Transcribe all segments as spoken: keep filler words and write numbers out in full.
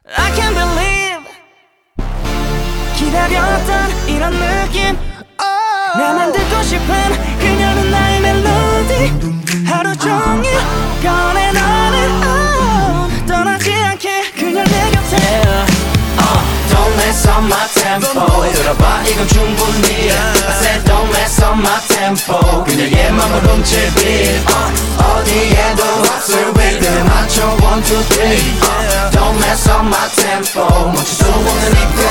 I can't believe 기다렸던 이런 느낌 oh. 나만 듣고 싶은 그녀는 나의 멜로디 하루 종일 꺼내 너는 oh. 떠나지 않게 그녀 내 곁에 yeah. uh, Don't mess up my tempo 들어봐 이건 충분히 I said don't mess up my tempo 그녀의 맘을 훔칠 beat uh, 어디에도 없을 rhythm 맞춰 one two three uh, Don't mess up my tempo 멈추지 않는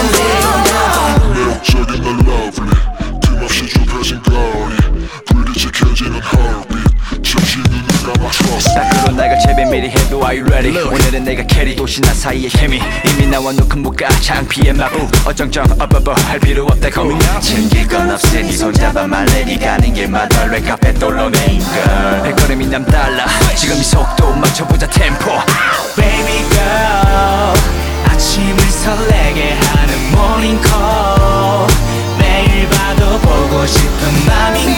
이 끌림 매력적인 널 lovely 틈없이 좁혀진 거리 불이 지켜지는 heartbeat 잠시 눈을 감아 trust 밖으로 나갈 채비 미리 해도 Are you ready 오늘은 내가 캐리 도시나 사이의 힘이 이미 나와 놓은 무가 창피의 마구 어정쩡 어버버 할 필요 없다고 챙길 건 없으니 손잡아 말래 니 가는 길마다 랩카페 돌로네 girl 발걸음이 남달라 지금 이 속도 맞춰보자 템포 Baby girl 아침을 설레게 하는 morning call 매일 봐도 보고 싶은 맘인걸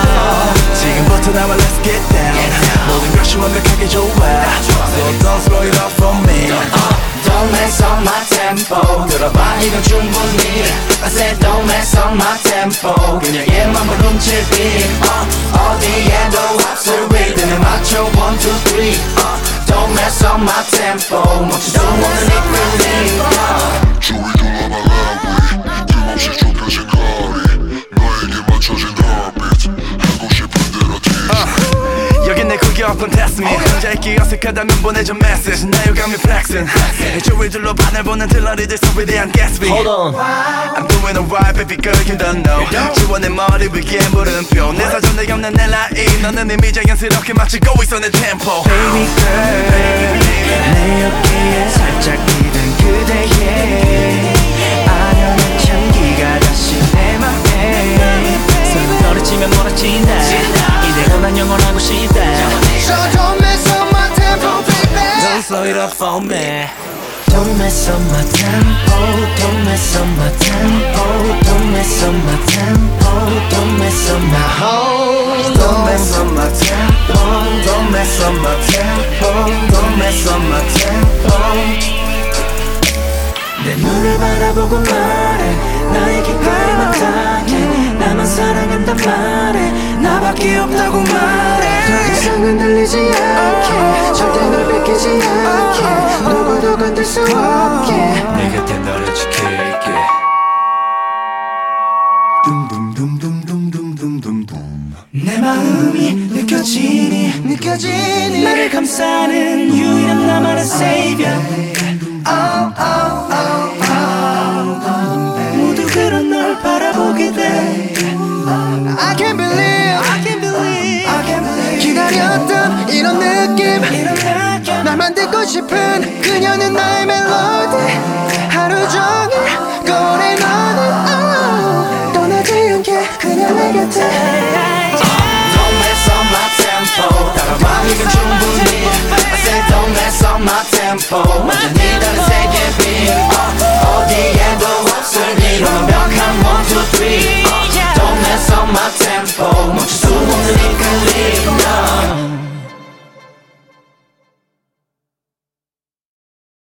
지금부터 나와 let's get down 모든 것이 완벽하게 좋아 So don't slow it up for me uh, Don't mess up my tempo 들어봐 이건 충분히 I said don't mess up my tempo 그녀의 맘을 훔칠 beat uh, 어디에도 없을 rhythm에 맞춰 one two three uh, Don't mess up my tempo 멈추지 않는 이 끌림 주위 둘러봐 lovely 틈없이 좁혀진 거리 너에게 맞춰진 heartbeat 하고 싶은 대로 tease 여긴 내 구경 test me 혼자 있기 어색하다면 보내줘 message 나 유감이 flexing 주위 둘러봐 날 보는 들러리들 소리에 대한 Gatsby Hold on I'm doing alright baby girl you don't know 지워 내 머리 위에 물음표 내 사전에 없는 내 라인 너는 이미 자연스럽게 맞추고 있어 내 템포 Baby girl 내 어깨에 살짝 기댄 그대의 아련한 향기가 다시 내 맘에 손을 떨어지면 멀어진다 이대로 난 영원하고 싶다 So don't mess up my tempo baby Don't slow it up for me Don't mess up my tempo Don't mess up my tempo Don't mess up my tempo Don't mess up my whole Don't mess up my tempo Don't mess up my tempo Don't mess up my tempo 내 눈을 바라보고 말해 나의 깃발만 닿게 나만 사랑한단 말해 나밖에 없다고 말해 더 이상 흔들리지 않게 절대 널 뺏기지 않게 누구도 건들 수 없게 내 곁에 너를 지킬게 내 마음이 느껴지니 느껴지니 나를 감싸는 유일한 나만의 savior oh, oh, oh, oh. 모두 그런 널 바라보게 돼 I can't believe, I can't believe, I can't believe 기다렸던 이런 느낌, 이런 느낌 나만 듣고 싶은 그녀는 나의 멜로디 하루 종일 꺼내 너는 oh. 떠나지 않게 그냥 내 곁에 Don't mess up my tempo 따라와 이건 충분히 I said don't mess up my tempo 완전히 다른 세계 beat uh, 어디에도 없을 이런